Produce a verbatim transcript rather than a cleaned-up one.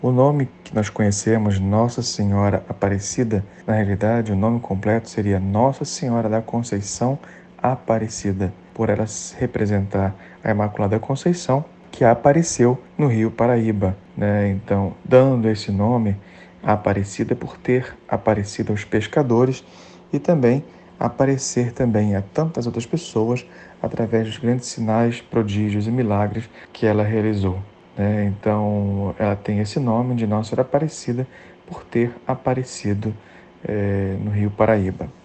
O nome que nós conhecemos, Nossa Senhora Aparecida, na realidade o nome completo seria Nossa Senhora da Conceição Aparecida, por ela representar a Imaculada Conceição, que apareceu no Rio Paraíba, né? Então, dando esse nome, Aparecida, por ter aparecido aos pescadores e também aparecer também a tantas outras pessoas através dos grandes sinais, prodígios e milagres que ela realizou, né? Então, ela tem esse nome de Nossa Senhora Aparecida por ter aparecido eh, no Rio Paraíba.